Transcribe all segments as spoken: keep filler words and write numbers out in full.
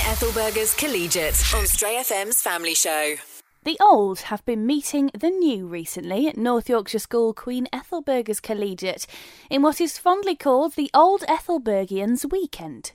Ethelberger's Collegiate on Stray F M's Family Show. The old have been meeting the new recently at North Yorkshire School Queen Ethelberger's Collegiate in what is fondly called the Old Ethelbergians Weekend.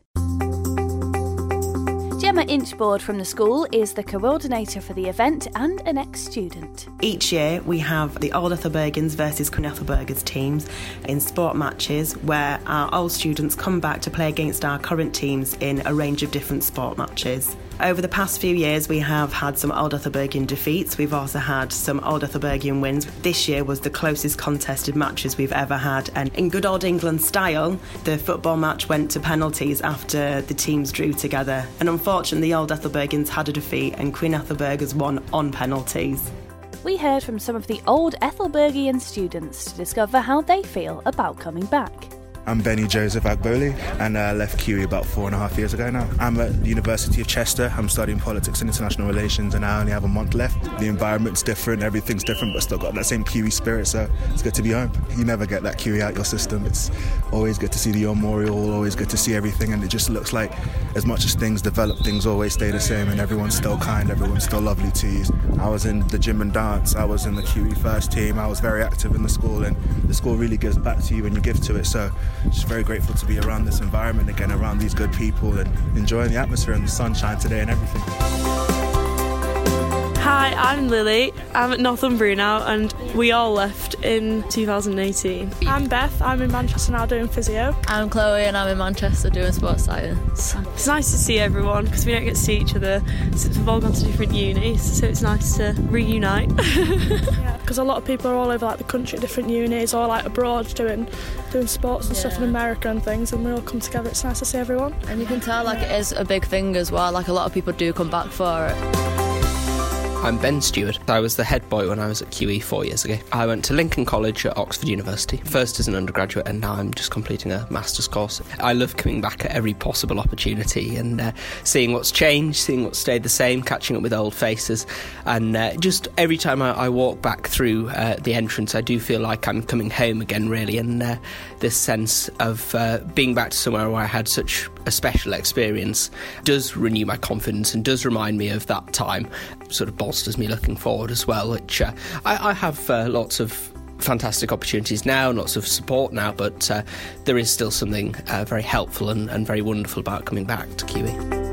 Gemma Inchboard from the school is the coordinator for the event and an ex-student. Each year we have the Old Ethelbergians versus Queen Ethelbergers teams in sport matches where our old students come back to play against our current teams in a range of different sport matches. Over the past few years we have had some Old Ethelbergian defeats, we've also had some Old Ethelbergian wins. This year was the closest contested matches we've ever had, and in good old England style, the football match went to penalties after the teams drew together, and unfortunately the Old Ethelbergians had a defeat and Queen Ethelbergers won on penalties. We heard from some of the Old Ethelbergian students to discover how they feel about coming back. I'm Benny Joseph Agboli and I uh, left Q E about four and a half years ago now. I'm at the University of Chester. I'm studying politics and international relations and I only have a month left. The environment's different, everything's different, but still got that same Q E spirit, so it's good to be home. You never get that Q E out your system. It's always good to see the memorial, always good to see everything, and it just looks like as much as things develop, things always stay the same and everyone's still kind, everyone's still lovely to you. I was in the gym and dance, I was in the Q E first team, I was very active in the school, and the school really gives back to you when you give to it, so just very grateful to be around this environment again, around these good people and enjoying the atmosphere and the sunshine today and everything. Hi, I'm Lily. I'm at Northumbria now and we all left in two thousand eighteen. I'm Beth. I'm in Manchester now doing physio. I'm Chloe and I'm in Manchester doing sports science. It's nice to see everyone because we don't get to see each other since we've all gone to different unis, so it's nice to reunite. Yeah, because a lot of people are all over like the country at different unis or like abroad doing doing sports and yeah. stuff in America and things, and we all come together. It's nice to see everyone. And you can tell like it is a big thing as well, like a lot of people do come back for it. I'm Ben Stewart. I was the head boy when I was at Q E four years ago. I went to Lincoln College at Oxford University, first as an undergraduate and now I'm just completing a master's course. I love coming back at every possible opportunity and uh, seeing what's changed, seeing what's stayed the same, catching up with old faces, and uh, just every time I, I walk back through uh, the entrance I do feel like I'm coming home again really, and uh, this sense of uh, being back to somewhere where I had such a special experience does renew my confidence and does remind me of that time, sort of bolsters me looking forward as well, which uh, I, I have uh, lots of fantastic opportunities now, lots of support now, but uh, there is still something uh, very helpful and, and very wonderful about coming back to Q E.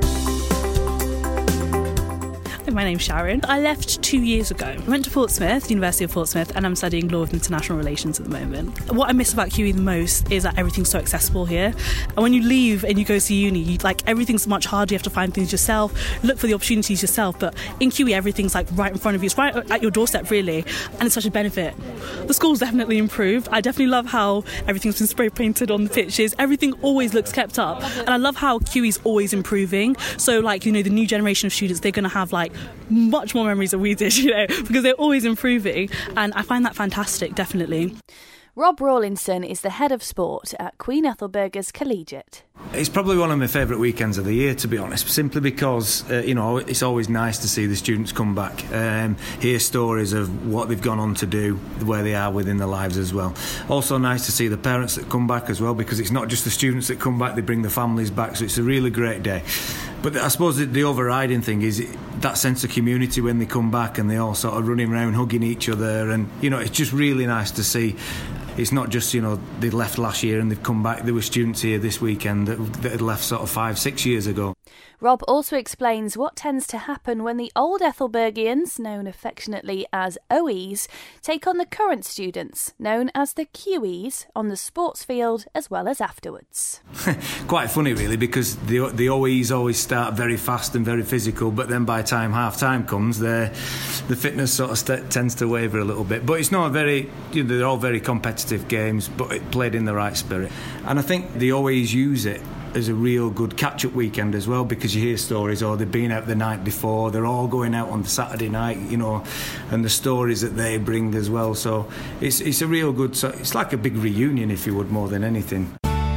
My name's Sharon. I left two years ago. I went to Portsmouth, University of Portsmouth, and I'm studying law with international relations at the moment. What I miss about Q E the most is that everything's so accessible here. And when you leave and you go to uni, you, like everything's much harder. You have to find things yourself, look for the opportunities yourself. But in Q E, everything's like right in front of you. It's right at your doorstep, really, and it's such a benefit. The school's definitely improved. I definitely love how everything's been spray painted on the pitches. Everything always looks kept up, and I love how Q E's always improving. So, like you know, the new generation of students, they're going to have like much more memories than we did, you know, because they're always improving, and I find that fantastic, definitely. Rob Rawlinson is the head of sport at Queen Ethelberger's Collegiate. It's probably one of my favourite weekends of the year, to be honest, simply because, uh, you know, it's always nice to see the students come back, um, hear stories of what they've gone on to do, where they are within their lives as well. Also nice to see the parents that come back as well, because it's not just the students that come back, they bring the families back, so it's a really great day. But I suppose the, the overriding thing is that sense of community when they come back and they all sort of running around hugging each other, and, you know, it's just really nice to see. It's not just, you know, they left last year and they've come back. There were students here this weekend that, that had left sort of five, six years ago. Rob also explains what tends to happen when the old Ethelbergians, known affectionately as O Es, take on the current students, known as the Q Es, on the sports field as well as afterwards. Quite funny, really, because the, the O Es always start very fast and very physical, but then by the time half-time comes, the fitness sort of st- tends to waver a little bit. But it's not a very, you know, they're all very competitive games, but it played in the right spirit. And I think the O Es use it as a real good catch-up weekend as well, because you hear stories, oh, they've been out the night before, they're all going out on the Saturday night, you know, and the stories that they bring as well. So it's it's a real good, so it's like a big reunion, if you would, more than anything.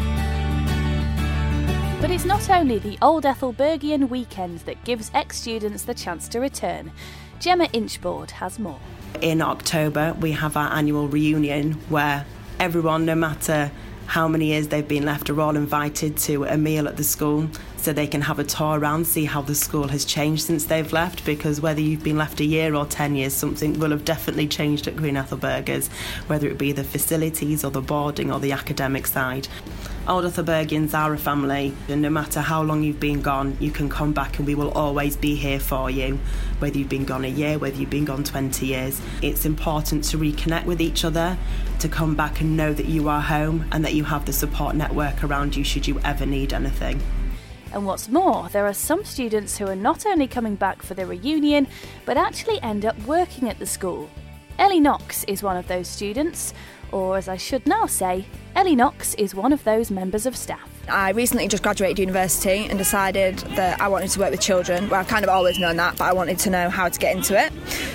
But it's not only the old Ethelbergian weekend that gives ex-students the chance to return. Gemma Inchboard has more. In October, we have our annual reunion where everyone, no matter how many years they've been left, are all invited to a meal at the school so they can have a tour around, see how the school has changed since they've left, because whether you've been left a year or ten years, something will have definitely changed at Queen Ethelburgers, whether it be the facilities or the boarding or the academic side. Old Ethelburgians are a family, and no matter how long you've been gone, you can come back and we will always be here for you, whether you've been gone a year, whether you've been gone twenty years. It's important to reconnect with each other, to come back and know that you are home and that you have the support network around you should you ever need anything. And what's more, there are some students who are not only coming back for the reunion, but actually end up working at the school. Ellie Knox is one of those students, or as I should now say, Ellie Knox is one of those members of staff. I recently just graduated university and decided that I wanted to work with children. Well, I've kind of always known that, but I wanted to know how to get into it.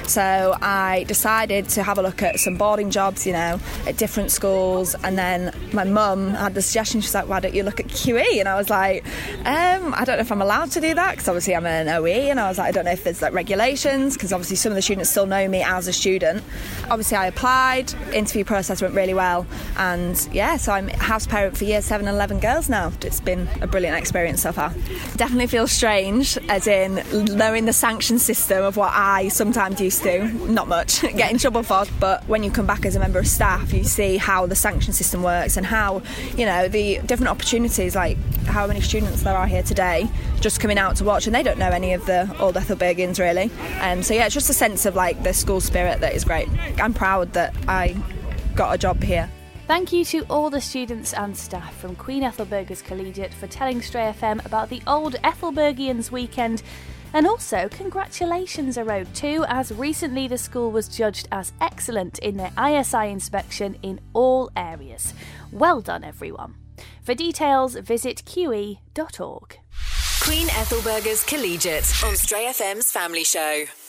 So I decided to have a look at some boarding jobs, you know, at different schools. And then my mum had the suggestion, she's like, why don't you look at Q E? And I was like, um, I don't know if I'm allowed to do that, because obviously I'm an O E. And I was like, I don't know if there's like regulations, because obviously some of the students still know me as a student. Obviously I applied, interview process went really well. And yeah, so I'm house parent for year seven and eleven girls now. It's been a brilliant experience so far. Definitely feels strange, as in knowing the sanction system of what I sometimes used to, not much, get in trouble for, but when you come back as a member of staff, you see how the sanction system works and how, you know, the different opportunities, like how many students there are here today just coming out to watch, and they don't know any of the old Ethelburgians really. Um, so yeah, it's just a sense of like the school spirit that is great. I'm proud that I got a job here. Thank you to all the students and staff from Queen Ethelburgers Collegiate for telling Stray F M about the old Ethelburgians weekend. And also, congratulations are owed too, as recently the school was judged as excellent in their I S I inspection in all areas. Well done, everyone. For details, visit q e dot org. Queen Ethelburgers Collegiate on Stray F M's Family Show.